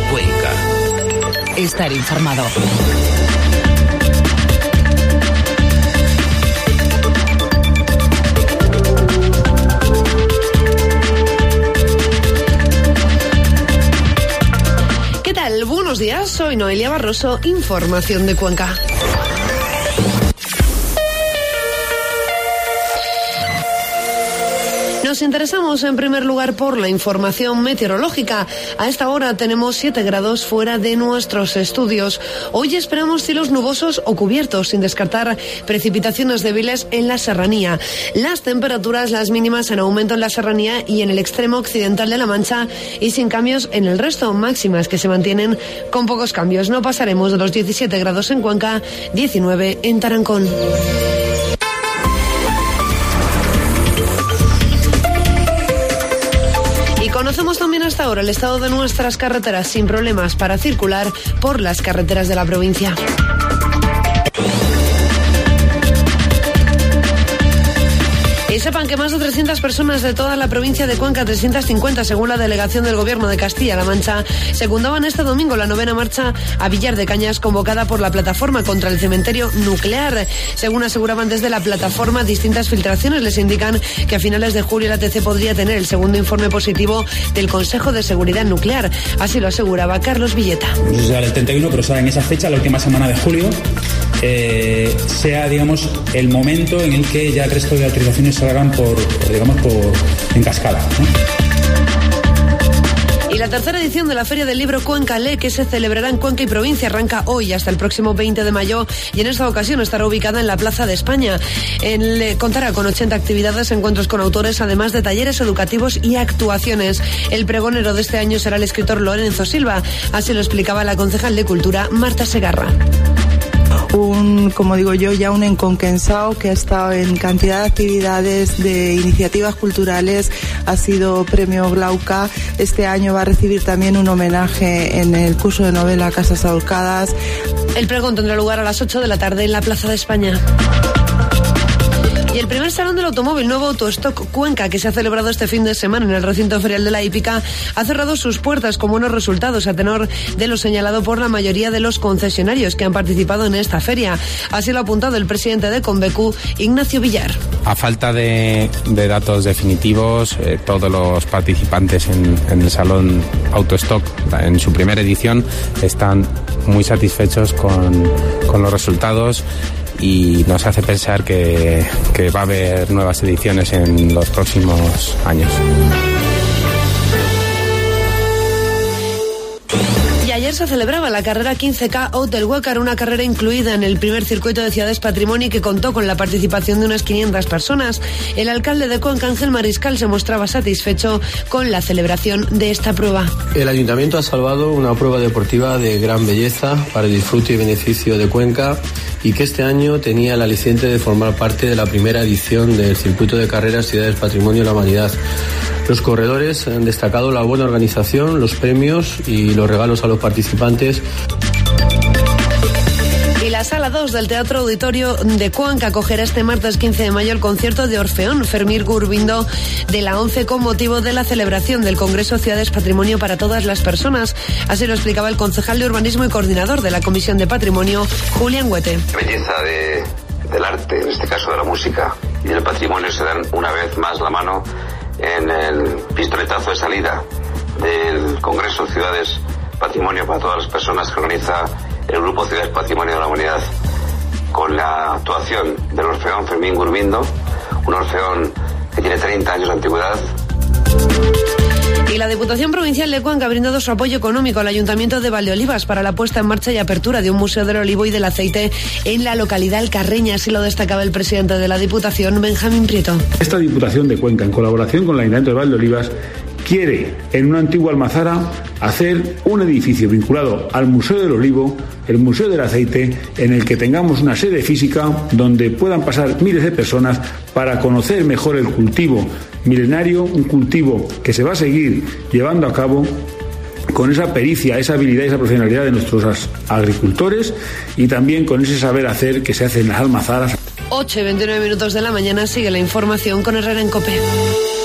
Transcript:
Cuenca. Estar informado. ¿Qué tal? Buenos días, soy Noelia Barroso, información de Cuenca. Nos interesamos en primer lugar por la información meteorológica. A esta hora tenemos 7 grados fuera de nuestros estudios. Hoy esperamos cielos nubosos o cubiertos, sin descartar precipitaciones débiles en la serranía. Las temperaturas, las mínimas en aumento en la serranía y en el extremo occidental de La Mancha y sin cambios en el resto, máximas que se mantienen con pocos cambios. No pasaremos de los 17 grados en Cuenca, 19 en Tarancón. Conocemos también hasta ahora el estado de nuestras carreteras sin problemas para circular por las carreteras de la provincia. Y sepan que más de 300 personas de toda la provincia de Cuenca, 350 según la delegación del Gobierno de Castilla-La Mancha, secundaban este domingo la 9ª marcha a Villar de Cañas convocada por la plataforma contra el cementerio nuclear. Según aseguraban desde la plataforma, distintas filtraciones les indican que a finales de julio la ATC podría tener el segundo informe positivo del Consejo de Seguridad Nuclear. Así lo aseguraba Carlos Villeta. No sé si será el 31, pero será en esa fecha, la última semana de julio, sea, digamos, el momento en el que ya el resto de autorizaciones salgan en cascada, ¿no? Y la tercera edición de la Feria del Libro Cuenca Lee, que se celebrará en Cuenca y provincia, arranca hoy hasta el próximo 20 de mayo y en esta ocasión estará ubicada en la Plaza de España. Contará con 80 actividades, encuentros con autores, además de talleres educativos y actuaciones. El pregonero de este año será el escritor Lorenzo Silva, así lo explicaba la concejal de Cultura, Marta Segarra. Como digo yo, ya un enconquensao que ha estado en cantidad de actividades, de iniciativas culturales, ha sido premio Glauca. Este año va a recibir también un homenaje en el curso de novela Casas Ahorcadas. El pregón tendrá lugar a las 8 de la tarde en la Plaza de España. Y el primer salón del automóvil nuevo Autostock Cuenca, que se ha celebrado este fin de semana en el recinto ferial de la Hípica, ha cerrado sus puertas con buenos resultados a tenor de lo señalado por la mayoría de los concesionarios que han participado en esta feria. Así lo ha apuntado el presidente de Convecu, Ignacio Villar. A falta de datos definitivos, todos los participantes en el salón Autostock en su primera edición están muy satisfechos con los resultados y nos hace pensar que va a haber nuevas ediciones en los próximos años. Y ayer se celebraba la carrera 15K Hotel Huécar, una carrera incluida en el primer circuito de Ciudades Patrimonio que contó con la participación de unas 500 personas. El alcalde de Cuenca, Ángel Mariscal, se mostraba satisfecho con la celebración de esta prueba. El ayuntamiento ha salvado una prueba deportiva de gran belleza para el disfrute y beneficio de Cuenca y que este año tenía el aliciente de formar parte de la primera edición del circuito de carreras Ciudades Patrimonio de la Humanidad. Los corredores han destacado la buena organización, los premios y los regalos a los participantes. Y la Sala 2 del Teatro Auditorio de Cuenca acogerá este martes 15 de mayo el concierto de Orfeón Fermín Gurbindo de la ONCE con motivo de la celebración del Congreso Ciudades Patrimonio para todas las personas. Así lo explicaba el concejal de Urbanismo y coordinador de la Comisión de Patrimonio, Julián Huete. La belleza del arte, en este caso de la música, y del patrimonio se dan una vez más la mano en el pistoletazo de salida del Congreso Ciudades Patrimonio para todas las personas que organiza el Grupo Ciudades Patrimonio de la Humanidad, con la actuación del Orfeón Fermín Gurbindo, un orfeón que tiene 30 años de antigüedad. Y la Diputación Provincial de Cuenca ha brindado su apoyo económico al Ayuntamiento de Valdeolivas para la puesta en marcha y apertura de un museo del olivo y del aceite en la localidad alcarreña, así lo destacaba el presidente de la Diputación, Benjamín Prieto. Esta Diputación de Cuenca, en colaboración con el Ayuntamiento de Valdeolivas, quiere, en una antigua almazara, hacer un edificio vinculado al Museo del Olivo, el Museo del Aceite, en el que tengamos una sede física donde puedan pasar miles de personas para conocer mejor el cultivo milenario, un cultivo que se va a seguir llevando a cabo con esa pericia, esa habilidad y esa profesionalidad de nuestros agricultores y también con ese saber hacer que se hace en las almazaras. 8:29 de la mañana, sigue la información con Herrera en COPE.